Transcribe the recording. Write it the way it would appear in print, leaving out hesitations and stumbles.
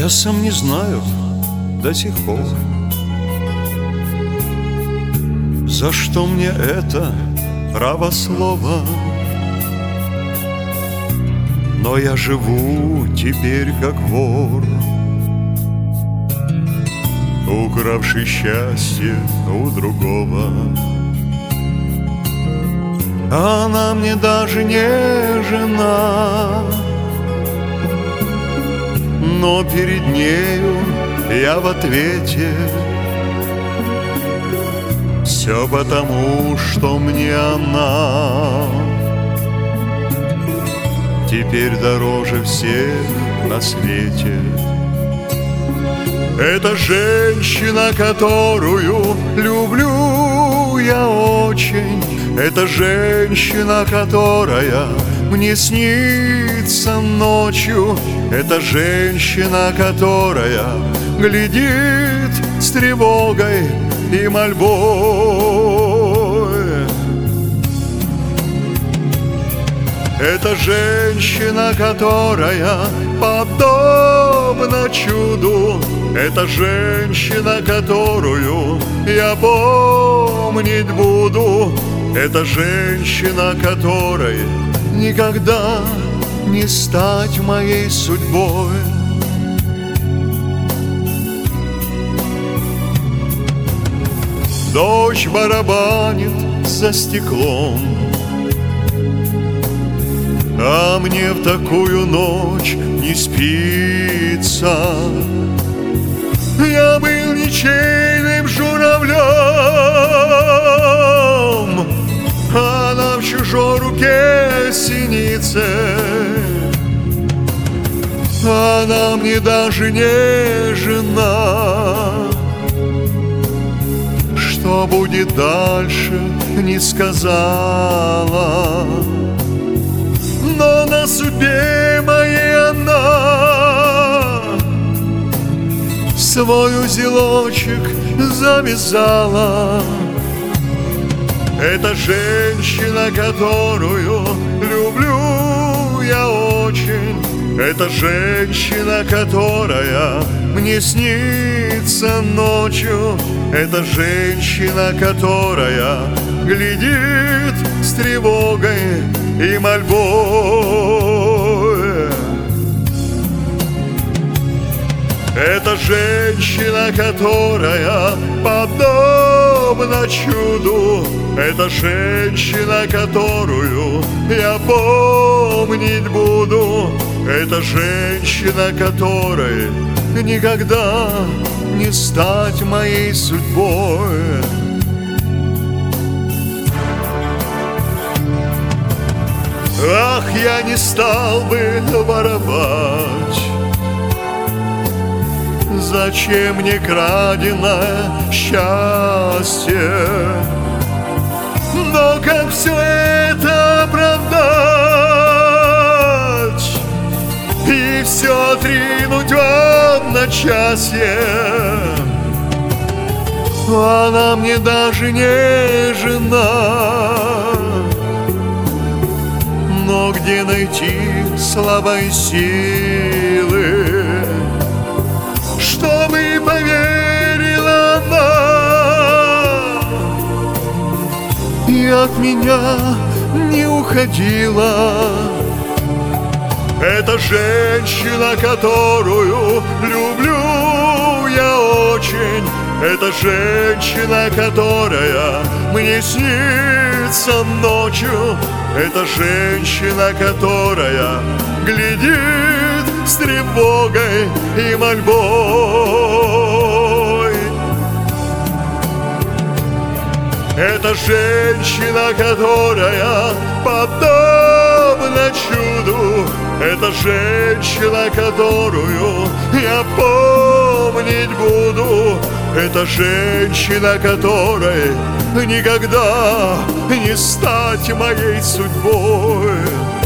Я сам не знаю до сих пор, за что мне это право слова. Но я живу теперь как вор, укравший счастье у другого. Она мне даже не жена, но перед нею я в ответе. Все потому, что мне она теперь дороже всех на свете. Это женщина, которую люблю я очень. Это женщина, которая мне снится ночью. Это женщина, которая глядит с тревогой и мольбой. Это женщина, которая подобна чуду. Это женщина, которую я помнить буду. Это женщина, которой никогда не стать моей судьбой. Дождь барабанит за стеклом, а мне в такую ночь не спится. Я был ничейным журавлем, она в чужой руке синицы. Она мне даже не жена. Что будет дальше, не сказала, но на судьбе моей она свой узелочек завязала. Это женщина, которую люблю я очень. Это женщина, которая мне снится ночью. Это женщина, которая глядит с тревогой и мольбой. Это женщина, которая подобна чуду. Это женщина, которую я помнить буду. Это женщина, которой никогда не стать моей судьбой. Ах, я не стал бы воровать. Зачем мне краденое счастье? Но как все это оправдать и все отринуть в одночасье? Она мне даже не жена. Но где найти слова и силы, чтобы поверила она и от меня не уходила? Это женщина, которую люблю я очень. Это женщина, которая мне снится ночью. Это женщина, которая глядит с тревогой и мольбой. Это женщина, которая подобна чуду. Это женщина, которую я помнить буду. Это женщина, которой никогда не стать моей судьбой.